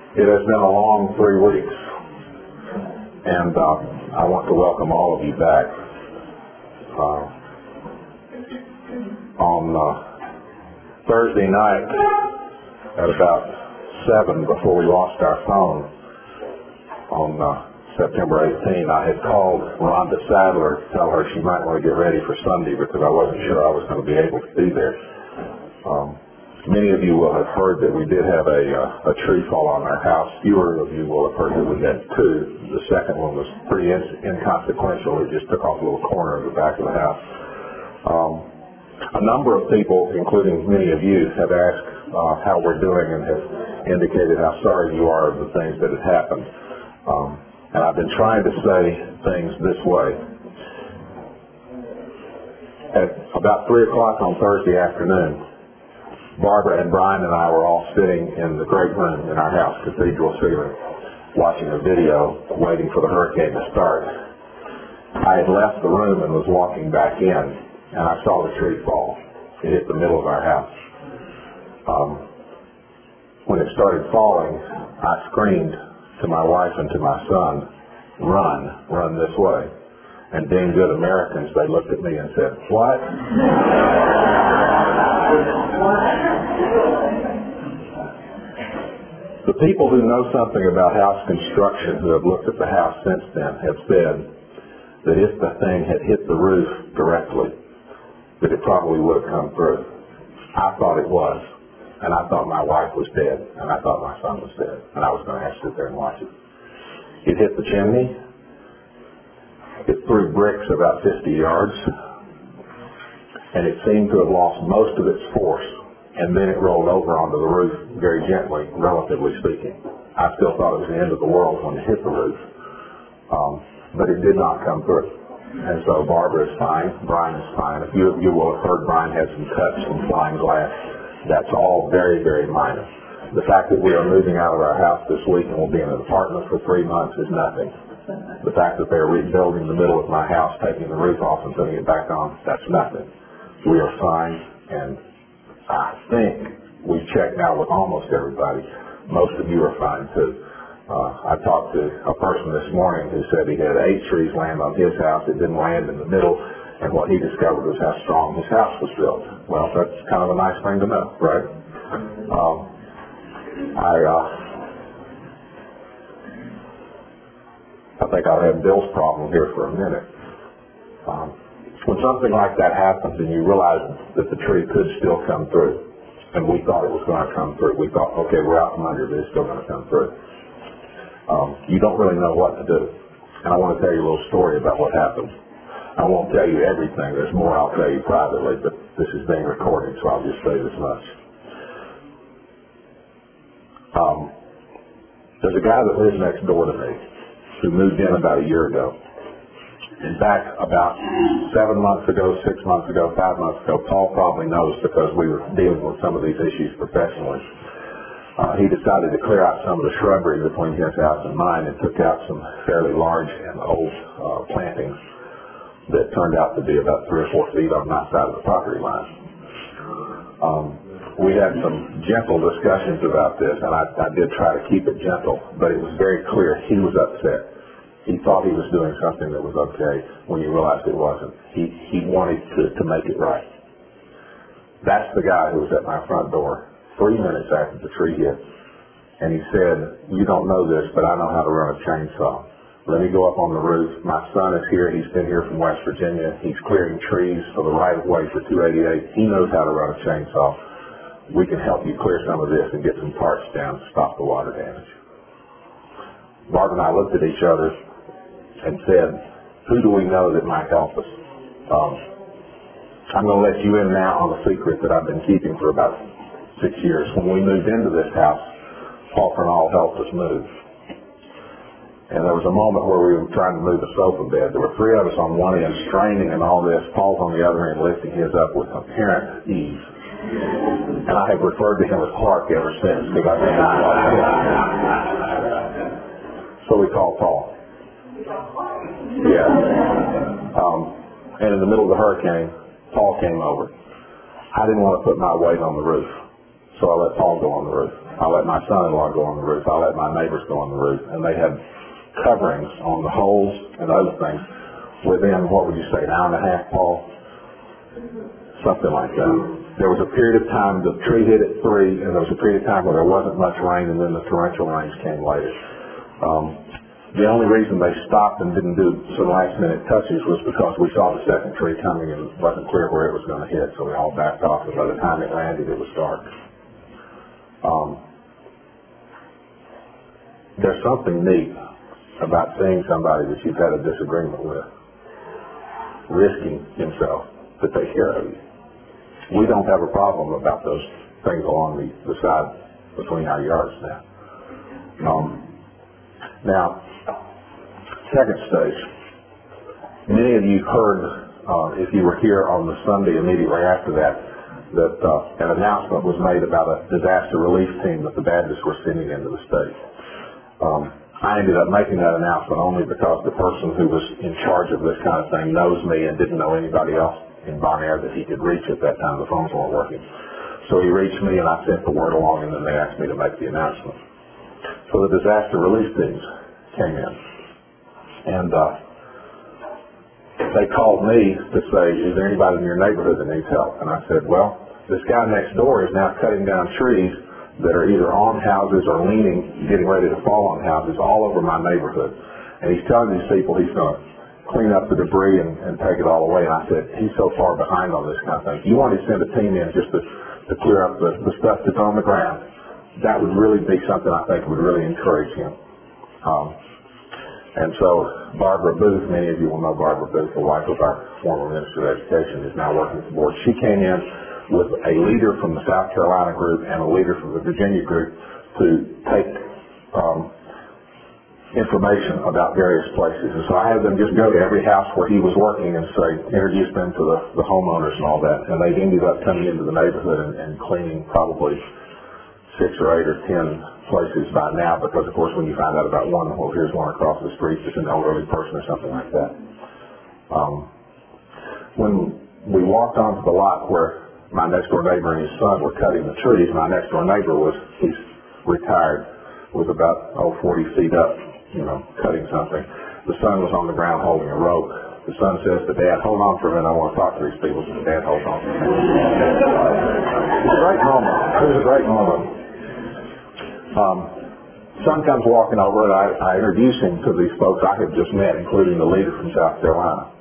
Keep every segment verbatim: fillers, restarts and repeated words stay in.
It has been a long three weeks, and uh, I want to welcome all of you back. Uh, on uh, Thursday night at about seven, before we lost our phone, on uh, September eighteenth, I had called Rhonda Sadler to tell her she might want to get ready for Sunday because I wasn't sure I was going to be able to be there. Um, many of you will have heard that we did have a, uh, a tree fall on our house. Fewer of you will have heard that we had two. The second one was pretty in- inconsequential. It just took off a little corner of the back of the house. Um, a number of people, including many of you, have asked uh, how we're doing and have indicated how sorry you are of the things that had happened. Um, and I've been trying to say things this way. At about three o'clock on Thursday afternoon, Barbara and Brian and I were all sitting in the great room in our house, cathedral ceiling, watching a video, waiting for the hurricane to start. I had left the room and was walking back in, and I saw the tree fall. It hit the middle of our house. Um, when it started falling, I screamed to my wife and to my son, "Run, run this way." And being good Americans, they looked at me and said, "What?" The people who know something about house construction, who have looked at the house since then, have said that if the thing had hit the roof directly, that it probably would have come through. I thought it was, and I thought my wife was dead, and I thought my son was dead, and I was going to have to sit there and watch it. It hit the chimney. It threw bricks about fifty yards, and it seemed to have lost most of its force, and then it rolled over onto the roof very gently, relatively speaking. I still thought it was the end of the world when it hit the roof, um, but it did not come through. And so Barbara is fine, Brian is fine. A few of you will have heard Brian had some cuts from flying glass. That's all very, very minor. The fact that we are moving out of our house this week and will be in an apartment for three months is nothing. The fact that they're rebuilding the middle of my house, taking the roof off and putting it back on, that's nothing. We are fine, and I think we've checked now with almost everybody. Most of you are fine too. Uh, I talked to a person this morning who said he had eight trees land on his house. It didn't land in the middle, and what he discovered was how strong his house was built. Well, that's kind of a nice thing to know, right? Um, I uh, I think I'll have Bill's problem here for a minute. Um, when something like that happens and you realize that the tree could still come through, and we thought it was going to come through, we thought, okay, we're out from under, but it's still going to come through. Um, you don't really know what to do. And I want to tell you a little story about what happened. I won't tell you everything. There's more I'll tell you privately, but this is being recorded, so I'll just say this much. Um, there's a guy that lives next door to me who moved in about a year ago. In fact, about seven months ago, six months ago, five months ago, Paul probably knows because we were dealing with some of these issues professionally. Uh, he decided to clear out some of the shrubbery between his house and mine and took out some fairly large and old uh, plantings that turned out to be about three or four feet on my side of the property line. Um, we had some gentle discussions about this, and I, I did try to keep it gentle, but it was very clear he was upset. He thought he was doing something that was okay when he realized it wasn't. He, he wanted to, to make it right. That's the guy who was at my front door three minutes after the tree hit. And he said, "You don't know this, but I know how to run a chainsaw. Let me go up on the roof. My son is here. He's been here from West Virginia. He's clearing trees for the right-of-way for two eighty-eight. He knows how to run a chainsaw. We can help you clear some of this and get some parts down to stop the water damage." Barb and I looked at each other and said, "Who do we know that might help us?" Um, I'm going to let you in now on a secret that I've been keeping for about six years. When we moved into this house, Paul Fernald helped us move. And there was a moment where we were trying to move a sofa bed. There were three of us on one end straining and all this. Paul's on the other end lifting his up with apparent ease. And I have referred to him as Clark ever since because I think I'm like him. So we called Paul. Yeah. Um, and in the middle of the hurricane, Paul came over. I didn't want to put my weight on the roof, so I let Paul go on the roof. I let my son-in-law go on the roof. I let my neighbors go on the roof. And they had coverings on the holes and other things within, what would you say, an hour and a half, Paul? Something like that. There was a period of time, the tree hit at three, and there was a period of time where there wasn't much rain, and then the torrential rains came later. Um, the only reason they stopped and didn't do some last-minute touches was because we saw the second tree coming and it wasn't clear where it was going to hit, so we all backed off, and by the time it landed, it was dark. Um, there's something neat about seeing somebody that you've had a disagreement with risking himself to take care of you. We don't have a problem about those things along the, the side between our yards now. Um, now, second stage. Many of you heard, uh, if you were here on the Sunday immediately after that, that uh, an announcement was made about a disaster relief team that the Baptists were sending into the state. Um, I ended up making that announcement only because the person who was in charge of this kind of thing knows me and didn't know anybody else in Bon Air that he could reach at that time. The phones weren't working. So he reached me and I sent the word along, and then they asked me to make the announcement. So the disaster relief teams came in. And uh, they called me to say, is there anybody in your neighborhood that needs help? And I said, well, this guy next door is now cutting down trees that are either on houses or leaning, getting ready to fall on houses all over my neighborhood. And he's telling these people he's going to clean up the debris and, and take it all away. And I said, he's so far behind on this kind of thing. You want to send a team in just to, to clear up the, the stuff that's on the ground. That would really be something I think would really encourage him. Um, and so Barbara Booth, many of you will know Barbara Booth, the wife of our former Minister of Education, is now working for the board. She came in with a leader from the South Carolina group and a leader from the Virginia group to take um, information about various places. And so I had them just go to every house where he was working and say, introduce them to the, the homeowners and all that. And they ended up coming into the neighborhood and, and cleaning probably six or eight or ten places by now, because of course when you find out about one, well, here's one across the street, it's an elderly person or something like that. Um, when we walked onto the lot where my next door neighbor and his son were cutting the trees, my next door neighbor was, he's retired, was about, oh, forty feet up, you know, cutting something. The son was on the ground holding a rope. The son says to Dad, hold on for a minute, I want to talk to these people. And Dad holds on for a minute. It was a great moment. It was a great moment. Um, son comes walking over, and I, I introduce him to these folks I had just met, including the leader from South Carolina.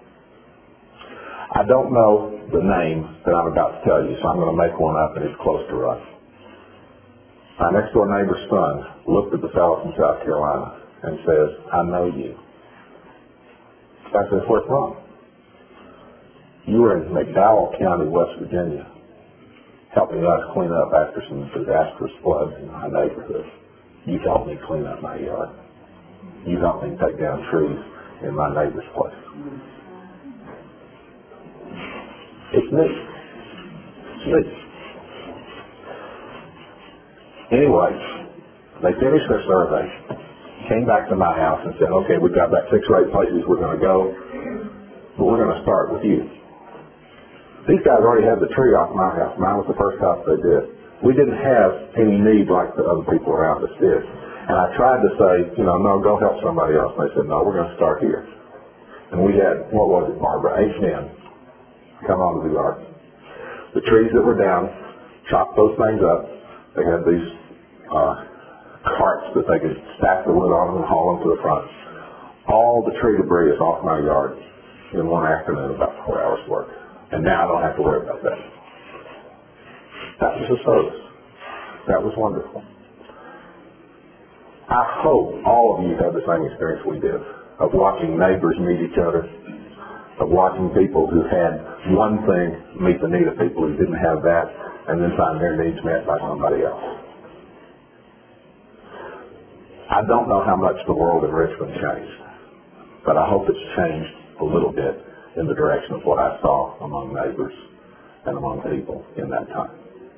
I don't know the name that I'm about to tell you, so I'm going to make one up, and it's close to right. My next door neighbor's son looked at the fellow from South Carolina and says, I know you. I said, what's wrong? You were in McDowell County, West Virginia, helping us clean up after some disastrous floods in my neighborhood. You helped me clean up my yard. You helped me take down trees in my neighbor's place. It's neat. It's neat. Anyway, they finished their survey, came back to my house and said, okay, we've got about six or eight places we're going to go, but we're going to start with you. These guys already had the tree off my house. Mine was the first house they did. We didn't have any need like the other people around us did. And I tried to say, you know, no, go help somebody else. And they said, no, we're going to start here. And we had, what was it, Barbara, eight men come onto the yard. The trees that were down, chopped those things up. They had these uh, carts that they could stack the wood on and haul them to the front. All the tree debris is off my yard in one afternoon, about four hours work. And now I don't have to worry about that. That was a service. That was wonderful. I hope all of you have the same experience we did, of watching neighbors meet each other, of watching people who had one thing meet the need of people who didn't have that, and then find their needs met by somebody else. I don't know how much the world in Richmond changed, but I hope it's changed a little bit in the direction of what I saw among neighbors and among people in that time.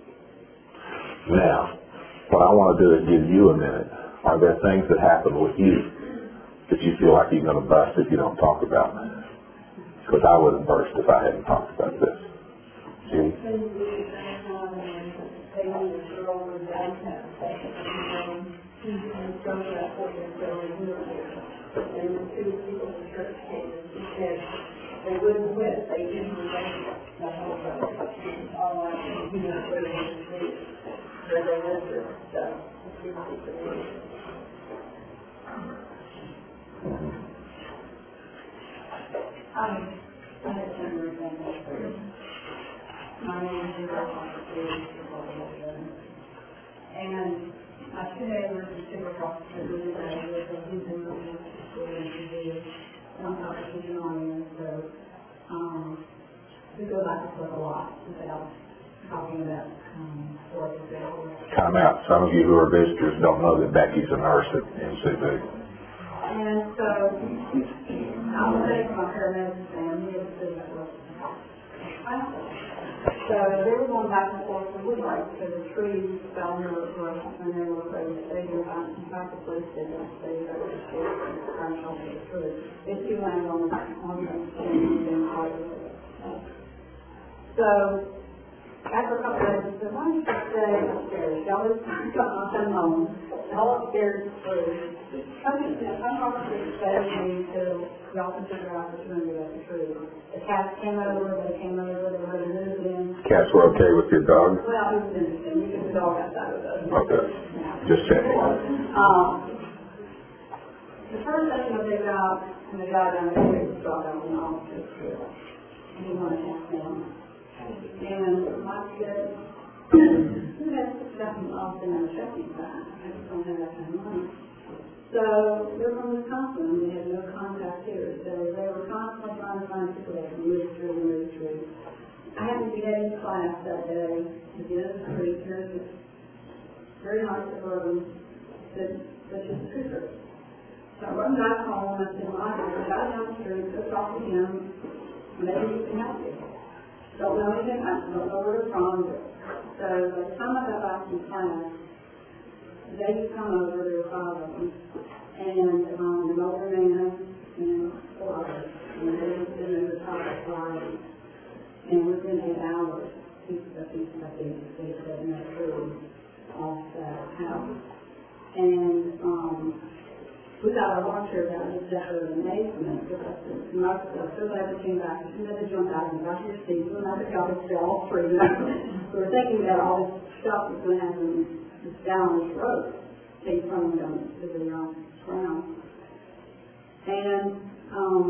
Now, what I want to do is give you a minute. Are there things that happen with you that you feel like you're going to bust if you don't talk about it? Because I would have burst if I hadn't talked about this. Judy? come to that point and say, we're doing it. And the two people from church came and she said they wouldn't quit. They didn't remain the whole time. All I can do is put it in the street where they lived with stuff. Um, I had some resentment for you. My name is Yvette and my two neighbors are super prostitutes and he's been moving to school and to do some competition on him, so um, we go back and forth a lot without talking about um, work and things. Time out. Some of you who are visitors don't know that Becky's a nurse at M C B. And so I was taking my paramedic exam, he was doing that work. So they were going back and forth with wood lights, so the trees fell near the roof, and they were afraid to stay there. In fact, the police did not stay there. They were scared to crash off the tree. They two landed on the on the same part of it. So after a couple of days, I said, why don't you stay upstairs? Y'all just come home. All upstairs is free. Come in, come talk to the stay with me until y'all can figure out what you're going to do at the tree. The cats came over, they came over, they were moved in. Cats were okay with your dog? Well, it was interesting. You could dog outside with us. Okay. Yeah. Just checking. Um, the first thing that they got, and the guy down there was brought out in the office, and he wanted to ask them. And Mike said, who has to stuff in the office in a checking time? I just don't have that kind of money. So they're from Wisconsin, and they had no contact here. So they were constantly trying to find people that could move through and move through. I happened to be heading to class that day to the end of the street. There's this very nice suburban that that's just a trooper. So I run back home and I said, my God, I got down the street, go talk to him, maybe he can help you. Don't know anything, I don't know where they're from. So by the time I got back from class, they had come over, there were five of them, and um, an older man and four others, and they had been in the top of flying. And within eight hours, piece of piece of piece, they said, and that true off that house. And um, we got our launcher about this definite amazement because most of us, so glad we came back, and then they jumped out and got your seat, and I think I was all three. We were thinking that all this stuff was going to happen this down this road, came from them to the um, ground. And um,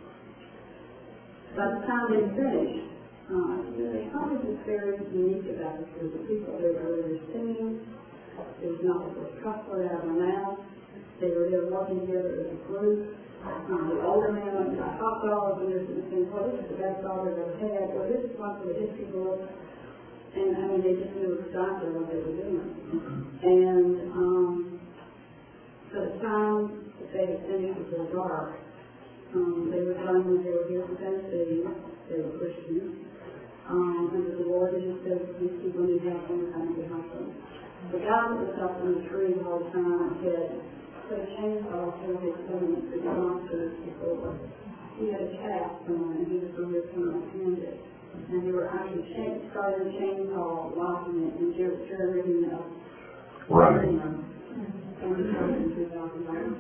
by the time they finished, uh, there's something that's very unique about this group of people. They were really singing. There was not a cuss word out of their mouth. They were there working together as a group. Um, the older man went to the hot dogs and this and saying, well, this is the best dog they've ever had. Well, this is one for the history book. And I mean, they just knew exactly what they were doing. And um, by the time that they had finished before dark, um, they were telling me they were here from Tennessee. They were Christians. Um, and the Lord had just said, these people need help and kind of help them. The guy that was up in the tree all the time had put a chainsaw through his stomach to the monsters before. He had a calf on and he was going to come up and it. And they were actually chain, started a chainsaw, locking it, and generating it up. Running. And we started in two thousand nine.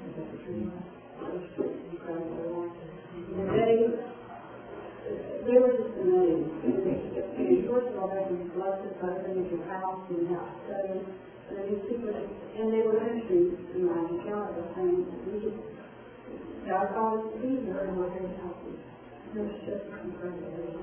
Incredible. And they, they were just amazing. First of all, they were blessed by everything in your house and how to study. And these people, and they were ministering to my account of saying, we just, God called us to be here and we're here to help you. It was just incredible.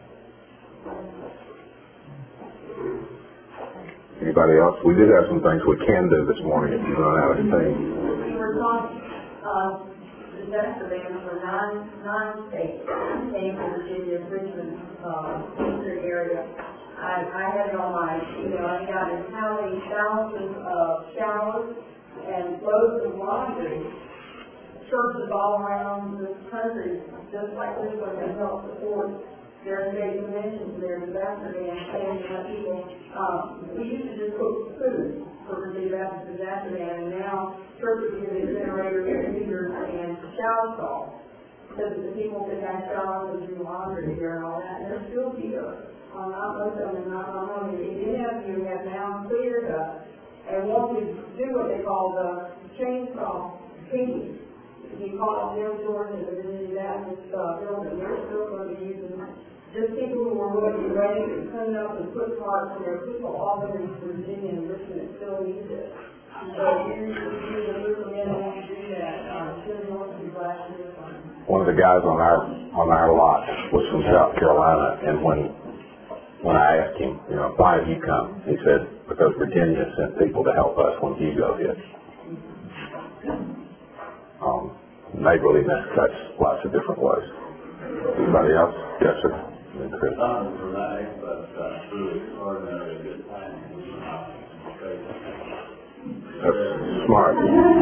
Anybody else? We did have some things we can do this morning if you run out of things. We were talking, uh, disaster bans for nine, nine states, came from Virginia, Richmond, uh, Eastern area. I, I had it on my email. I got in how many thousands of showers and loads of laundry. Churches all around this country, just like this one, they help support their state conventions, their disaster bans, saying that people, um, we used to just cook food for the disaster ban, and now churches give incinerators, heaters, and shower stalls. So that the people can have showers and do laundry here and all that, and they're still here. Well, not most of them, not all of them. If any of you have now cleared up and wanted to do what they call the chainsaw feeding. He called their doors and they're going to do that in this uh, building. They're still going to be using just people who are really ready to clean up and put parts, and there are people all over Virginia and Richmond that still use it. So you, you the movement in want to do that, uh, should want to be glad to do it. One of the guys on our on our lot was from South Carolina, and when when I asked him, you know, why have you come? He said, because Virginia sent people to help us when Hugo hit. Um, neighborliness cuts lots of different ways. Anybody else? Yes, sir. And Chris. Not dramatic, but uh, truly extraordinary good planning. That's smart.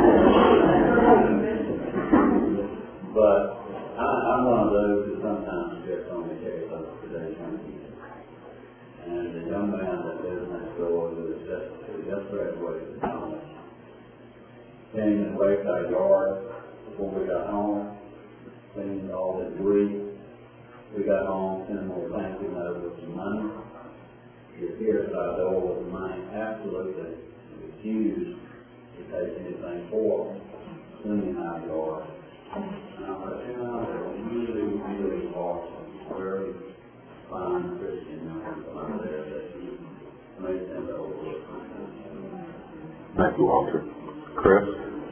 But I, I'm one of those who sometimes gets on the case of today's young people. And the young man that lives next door who is just, who just graduated from college came and raked our yard before we got home, cleaned all the debris. We got home, sent him a thank you note with some money. He appeared at our door with the money, absolutely refused to take anything for cleaning our yard. And I thought, you know, they're really, really awesome, very fine Christian young people out there that you may tend to overlook. Thank you, Walter. Chris?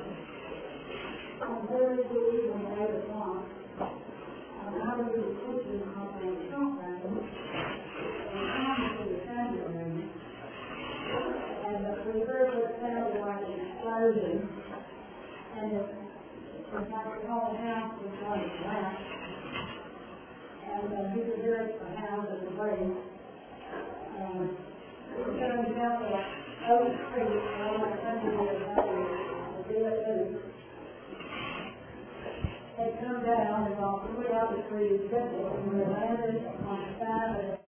I'm very believe in eight o'clock. And I was in the kitchen on the compound, and I was in the family room. And we heard what sounded like an explosion, and it was like the whole house was going to collapse. And uh, you could hear it from the house and the place. Um, we were going down the Oak Street, and all my country was having a bit of They come down and off the way out the street, and